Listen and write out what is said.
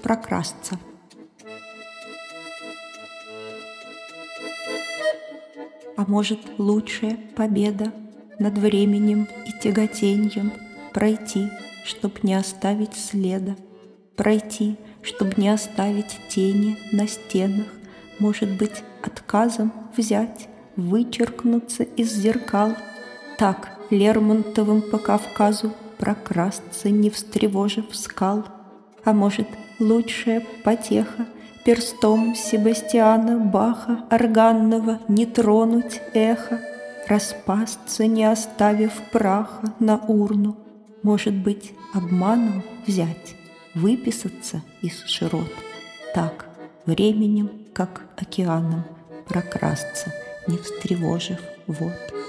прокрасться. А может, лучшая победа над временем и тяготеньем пройти, чтоб не оставить следа, пройти, чтоб не оставить тени на стенах, может быть, отказом взять, вычеркнуться из зеркал, так Лермонтовым по Кавказу прокрасться, не встревожив скал. А может, лучшая потеха перстом Себастьяна Баха органного не тронуть эхо, распасться, не оставив праха на урну, может быть, обманом взять, выписаться из широт, так временем, как океаном, прокрасться, не встревожив вод.